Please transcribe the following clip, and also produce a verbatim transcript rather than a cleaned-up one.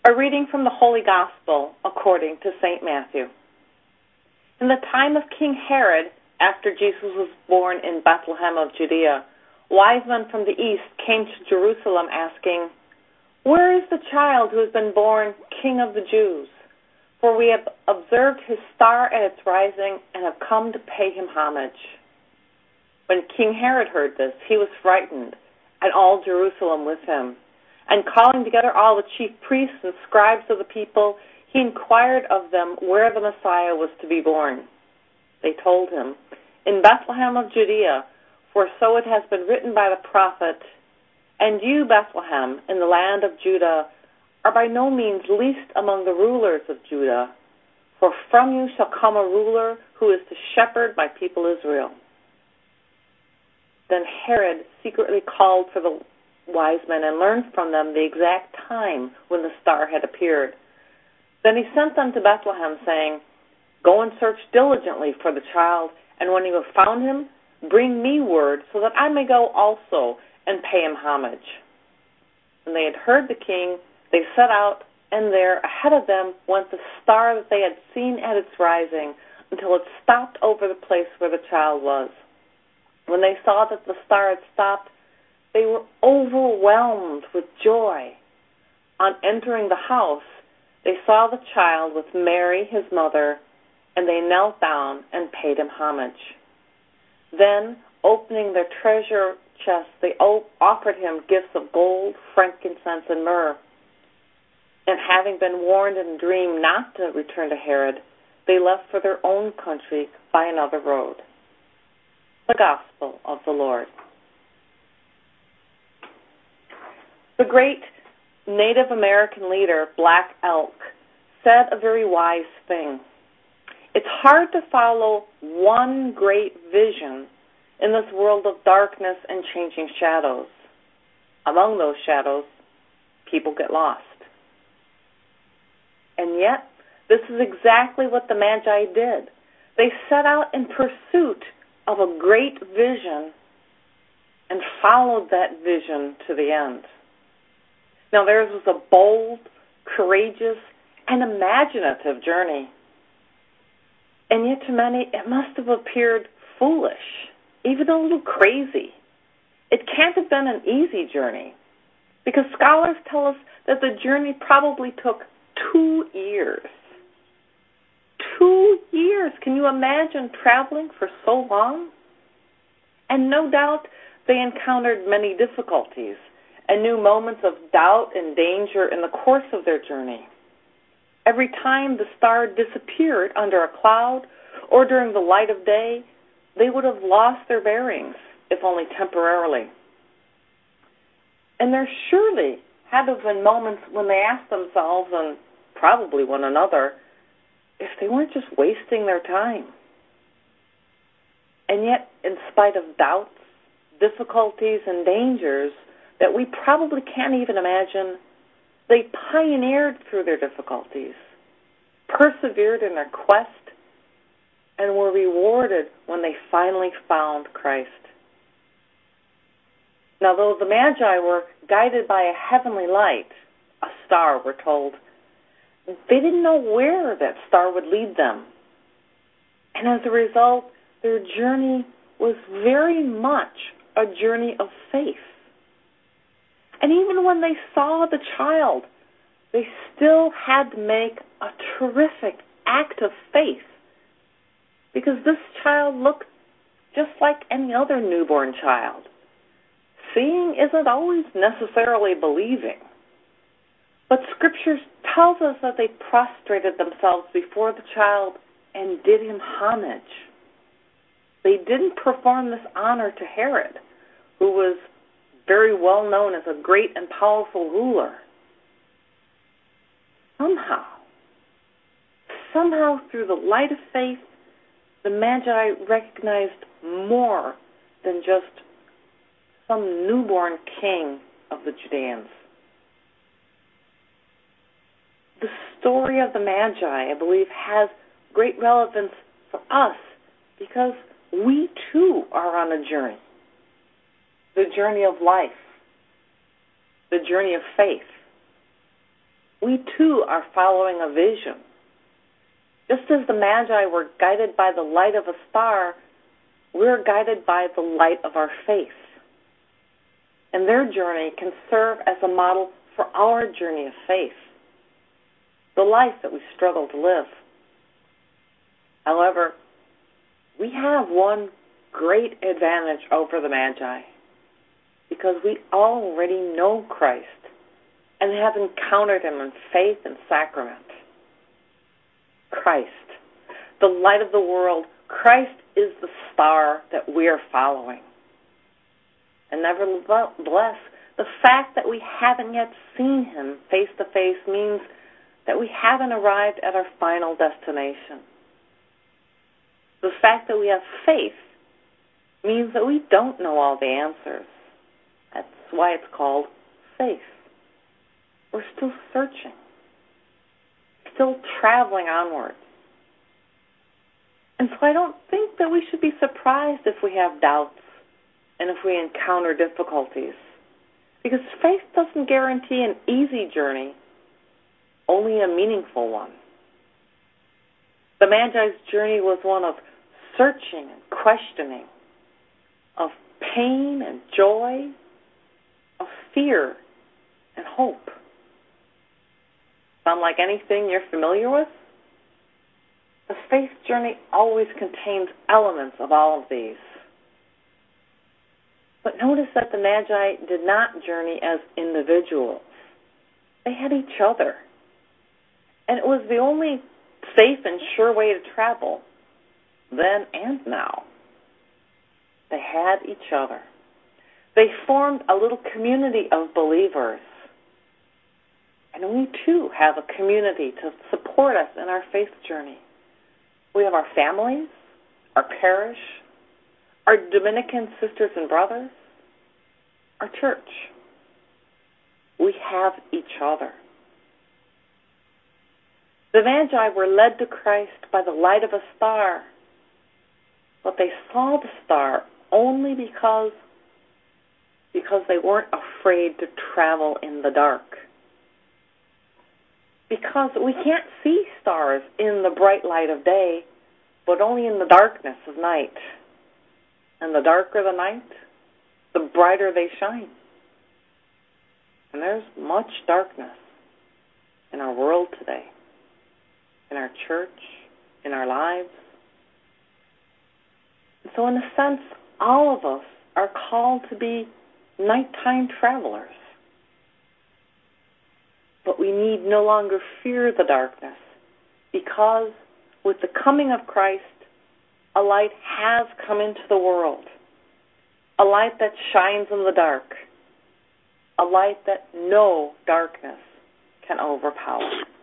A reading from the Holy Gospel according to Saint Matthew. In the time of King Herod, after Jesus was born in Bethlehem of Judea, wise men from the east came to Jerusalem asking, "Where is the child who has been born King of the Jews? For we have observed his star at its rising and have come to pay him homage." When King Herod heard this, he was frightened, and all Jerusalem with him. And calling together all the chief priests and scribes of the people, he inquired of them where the Messiah was to be born. They told him, "In Bethlehem of Judea, for so it has been written by the prophet, 'And you, Bethlehem, in the land of Judah, are by no means least among the rulers of Judah, for from you shall come a ruler who is to shepherd my people Israel.'" Then Herod secretly called for the wise men and learned from them the exact time when the star had appeared. Then he sent them to Bethlehem, saying, "Go and search diligently for the child, and when you have found him, bring me word so that I may go also and pay him homage." When they had heard the king, they set out, and there ahead of them went the star that they had seen at its rising, until it stopped over the place where the child was. When they saw that the star had stopped, they were overwhelmed with joy. On entering the house, they saw the child with Mary, his mother, and they knelt down and paid him homage. Then, opening their treasure chests, they offered him gifts of gold, frankincense, and myrrh. And having been warned in a dream not to return to Herod, they left for their own country by another road. The Gospel of the Lord. The great Native American leader, Black Elk, said a very wise thing. It's hard to follow one great vision in this world of darkness and changing shadows. Among those shadows, people get lost. And yet, this is exactly what the Magi did. They set out in pursuit of a great vision and followed that vision to the end. Now, theirs was a bold, courageous, and imaginative journey. And yet to many, it must have appeared foolish, even a little crazy. It can't have been an easy journey, because scholars tell us that the journey probably took two years. Two years! Can you imagine traveling for so long? And no doubt they encountered many difficulties and knew moments of doubt and danger in the course of their journey. Every time the star disappeared under a cloud or during the light of day, they would have lost their bearings, if only temporarily. And there surely had to have been moments when they asked themselves, and probably one another, if they weren't just wasting their time. And yet, in spite of doubts, difficulties, and dangers that we probably can't even imagine, they pioneered through their difficulties, persevered in their quest, and were rewarded when they finally found Christ. Now, though the Magi were guided by a heavenly light, a star, we're told, they didn't know where that star would lead them. And as a result, their journey was very much a journey of faith. And even when they saw the child, they still had to make a terrific act of faith, because this child looked just like any other newborn child. Seeing isn't always necessarily believing. But Scripture tells us that they prostrated themselves before the child and did him homage. They didn't perform this honor to Herod, who was very well known as a great and powerful ruler. Somehow, somehow through the light of faith, the Magi recognized more than just some newborn king of the Judeans. The story of the Magi, I believe, has great relevance for us because we too are on a journey. The journey of life. The journey of faith. we too are following a vision. Just as the Magi were guided by the light of a star, we're guided by the light of our faith. And their journey can serve as a model for our journey of faith, the life that we struggle to live. However, we have one great advantage over the Magi, because we already know Christ and have encountered him in faith and sacrament. Christ, the light of the world, Christ is the star that we are following. And nevertheless, the fact that we haven't yet seen him face to face means that we haven't arrived at our final destination. The fact that we have faith means that we don't know all the answers. That's why it's called faith. We're still searching, still traveling onwards. And so I don't think that we should be surprised if we have doubts and if we encounter difficulties, because faith doesn't guarantee an easy journey, only a meaningful one. The Magi's journey was one of searching and questioning, of pain and joy, of fear and hope. Sound like anything you're familiar with? The faith journey always contains elements of all of these. But notice that the Magi did not journey as individuals. They had each other. And it was the only safe and sure way to travel, then and now. They had each other. They formed a little community of believers. And we too have a community to support us in our faith journey. We have our families, our parish, our Dominican sisters and brothers, our church. We have each other. The Magi were led to Christ by the light of a star, but they saw the star only because, because they weren't afraid to travel in the dark. Because we can't see stars in the bright light of day, but only in the darkness of night. And the darker the night, the brighter they shine. And there's much darkness in our world today, in our church, in our lives. And so in a sense, all of us are called to be nighttime travelers. But we need no longer fear the darkness, because with the coming of Christ, a light has come into the world, a light that shines in the dark, a light that no darkness can overpower.